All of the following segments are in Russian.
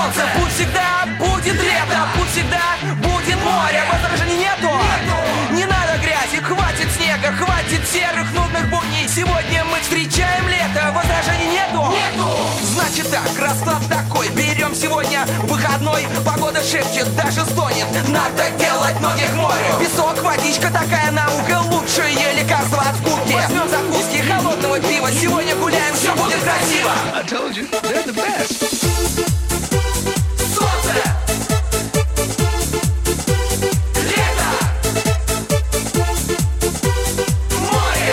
солнце. Путь всегда будет лето, путь всегда будет море. Возражений нету. Не надо грязи, хватит снега, хватит серых нудных будней. Сегодня мы встречаем лето, возражений нету. Значит так, расклад такой. Берем сегодня выходной, погода шепчет, даже стонет. Надо делать ноги к морю. Песок, водичка, такая наука. Лучшее лекарство от скуки. Возьмем закуски холодного пива. Сегодня гуляем, все будет красиво. I told you, they're the best. Солнце! Лето! Море!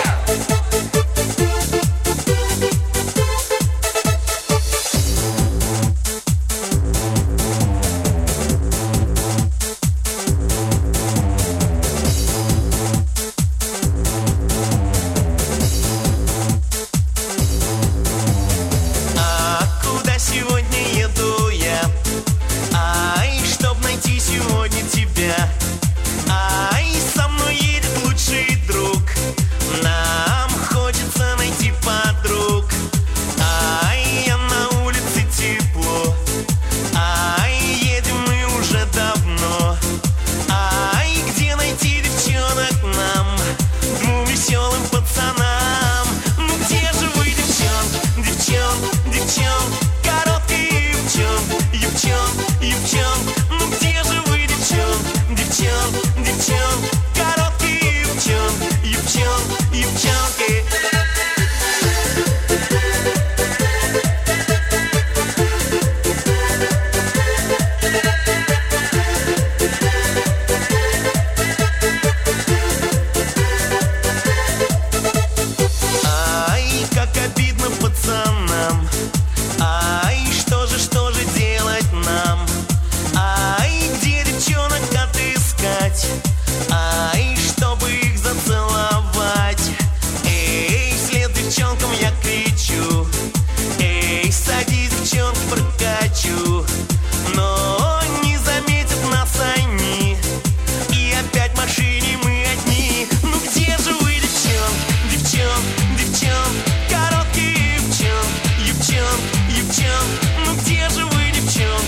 А куда сегодня еду я? Ай, чтоб найти сегодня тебя. Ай, со мной едет лучший друг. Нам хочется найти подруг. Ай, а на улице тепло. Ай, едем мы уже давно. Ай, где найти девчонок нам, двум веселым пацанам? Ну где же вы, девчон, короткие юбчон? Ну где же вы, девчон, короткие юбчонки? Ай, как обидно пацанам. Ай, что же делать нам? Ай, где девчонок отыскать? Ай, чтобы их зацеловать. Эй, вслед девчонкам я кричу. Эй, садись, девчонки, прокачу. Но не заметят нас они, и опять в машине мы одни. Ну где же вы, девчон, короткие юбчон? Ну где же вы, девчон,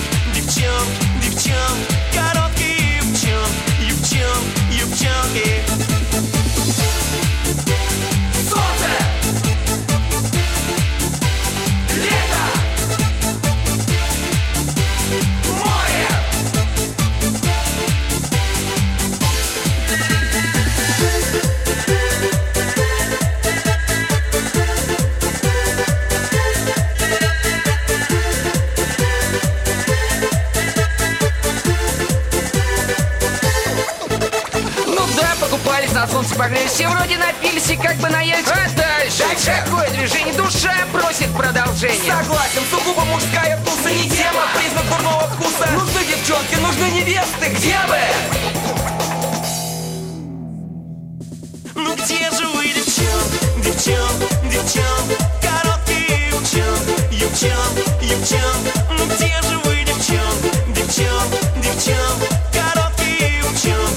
короткие юбчонки? Солнце! Лето! Море! Ну да, покупались, на солнце погрелись, все вроде напились и как бы наелись. А дальше? Какое движение? Душа просит продолжения. Согласен, сугубо мужская туса не тема, признак дурного вкуса. Нужны девчонки, нужны невесты, где вы? Ну где же вы, девчон, короткие юбчон? Ну где же вы, девчон, короткие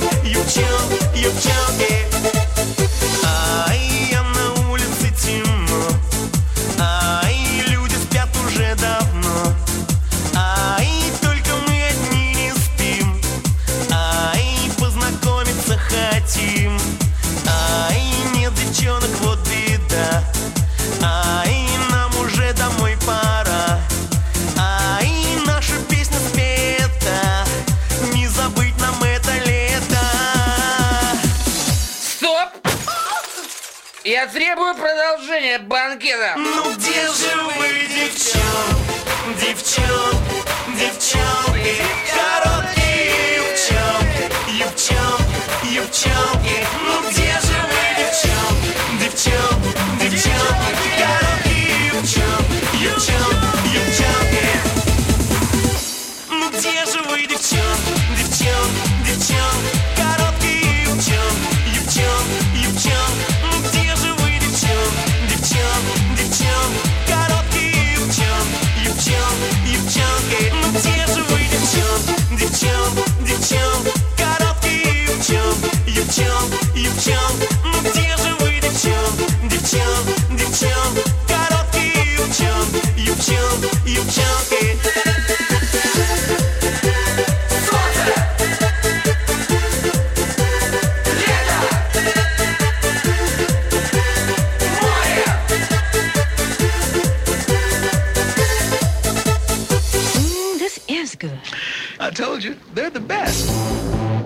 юбчонки? Ай, а на улице темно. Ай, люди спят уже давно. Ай, только мы одни не спим. Ай, познакомиться хотим. Ай, нет девчонок, вот беда. Ай, нам уже домой пора. Ай, наша песня спета. Не забыть нам это лето. Стоп! Я требую продолжения банкета. Ну где же вы, девчонки? Короткие юбчонки. Ну где же вы, девчонки? Короткие юбчонки. Ну где же вы, девчонки? Короткие юбчонки. Ну где же вы, девчонки? Короткие I told you, they're the best.